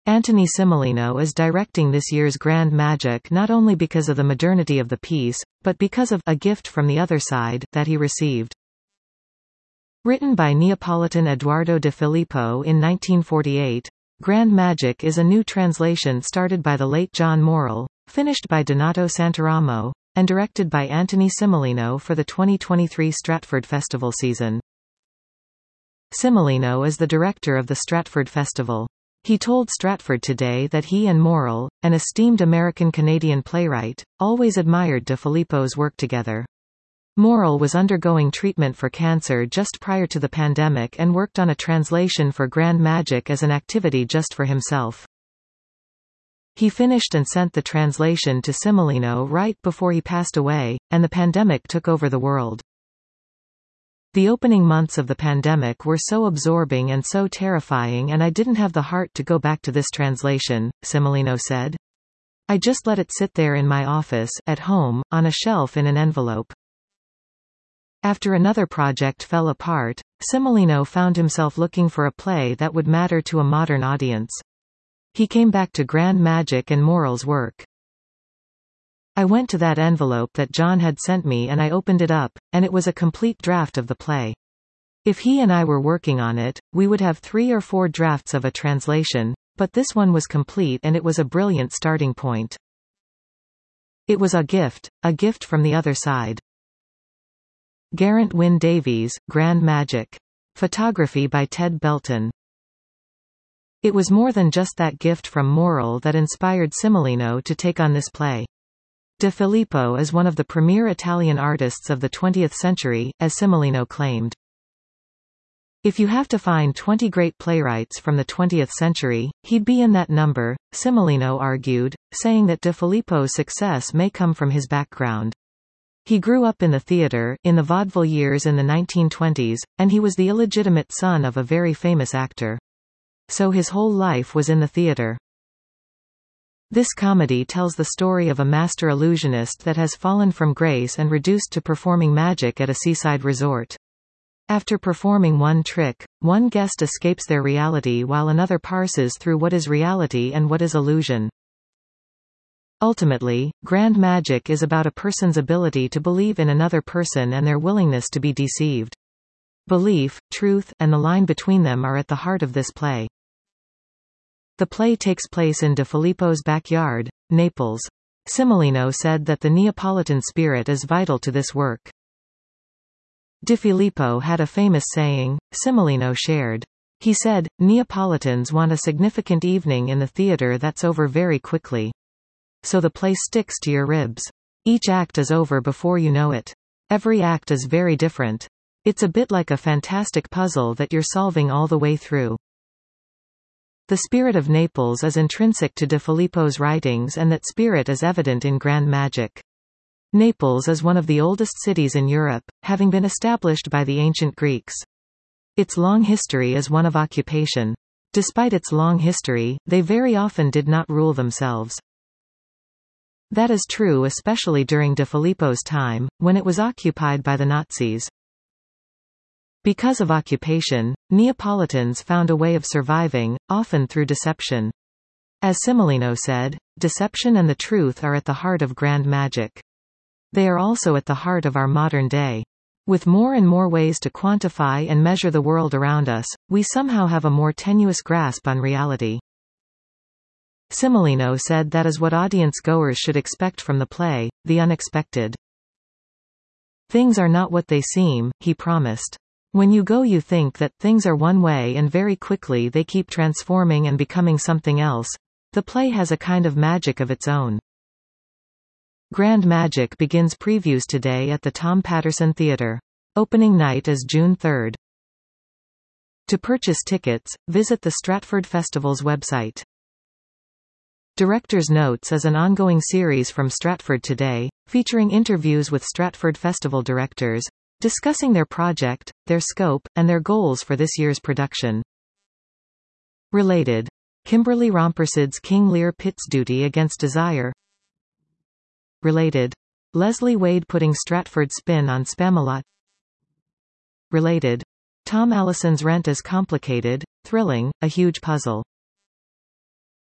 Anthony Cimolino is directing this year's Grand Magic not only because of the modernity of the piece, but because of A Gift from the Other Side that he received. Written by Neapolitan Eduardo de Filippo in 1948, Grand Magic is a new translation started by the late John Morrell, finished by Donato Santaramo, and directed by Anthony Cimolino for the 2023 Stratford Festival season. Cimolino is the director of the Stratford Festival. He told Stratford Today that he and Morrell, an esteemed American-Canadian playwright, always admired de Filippo's work together. Morrell was undergoing treatment for cancer just prior to the pandemic and worked on a translation for Grand Magic as an activity just for himself. He finished and sent the translation to Cimolino right before he passed away, and the pandemic took over the world. The opening months of the pandemic were so absorbing and so terrifying, and I didn't have the heart to go back to this translation, Cimolino said. I just let it sit there in my office, at home, on a shelf in an envelope. After another project fell apart, Cimolino found himself looking for a play that would matter to a modern audience. He came back to Grand Magic and Morrell's work. I went to that envelope that John had sent me and I opened it up, and it was a complete draft of the play. If he and I were working on it, we would have 3 or 4 drafts of a translation, but this one was complete and it was a brilliant starting point. It was a gift from the other side. Geraint Wyn Davies, Grand Magic. Photography by Ted Belton. It was more than just that gift from Morrell that inspired Cimolino to take on this play. De Filippo is one of the premier Italian artists of the 20th century, as Cimolino claimed. If you have to find 20 great playwrights from the 20th century, he'd be in that number, Cimolino argued, saying that de Filippo's success may come from his background. He grew up in the theatre, in the vaudeville years in the 1920s, and he was the illegitimate son of a very famous actor. So his whole life was in the theatre. This comedy tells the story of a master illusionist that has fallen from grace and reduced to performing magic at a seaside resort. After performing one trick, one guest escapes their reality while another parses through what is reality and what is illusion. Ultimately, Grand Magic is about a person's ability to believe in another person and their willingness to be deceived. Belief, truth, and the line between them are at the heart of this play. The play takes place in de Filippo's backyard, Naples. Cimolino said that the Neapolitan spirit is vital to this work. De Filippo had a famous saying, Cimolino shared. He said, Neapolitans want a significant evening in the theatre that's over very quickly. So the play sticks to your ribs. Each act is over before you know it. Every act is very different. It's a bit like a fantastic puzzle that you're solving all the way through. The spirit of Naples is intrinsic to de Filippo's writings, and that spirit is evident in Grand Magic. Naples is one of the oldest cities in Europe, having been established by the ancient Greeks. Its long history is one of occupation. Despite its long history, they very often did not rule themselves. That is true especially during de Filippo's time, when it was occupied by the Nazis. Because of occupation, Neapolitans found a way of surviving, often through deception. As Cimolino said, deception and the truth are at the heart of Grand Magic. They are also at the heart of our modern day. With more and more ways to quantify and measure the world around us, we somehow have a more tenuous grasp on reality. Cimolino said that is what audience-goers should expect from the play, the unexpected. Things are not what they seem, he promised. When you go you think that things are one way and very quickly they keep transforming and becoming something else. The play has a kind of magic of its own. Grand Magic begins previews today at the Tom Patterson Theatre. Opening night is June 3rd. To purchase tickets, visit the Stratford Festival's website. Director's Notes is an ongoing series from Stratford Today, featuring interviews with Stratford Festival directors, discussing their project, their scope, and their goals for this year's production. Related. Kimberly Rompersid's King Lear pits duty against desire. Related. Leslie Wade putting Stratford spin on Spamalot. Related. Tom Allison's Rent is complicated, thrilling, a huge puzzle.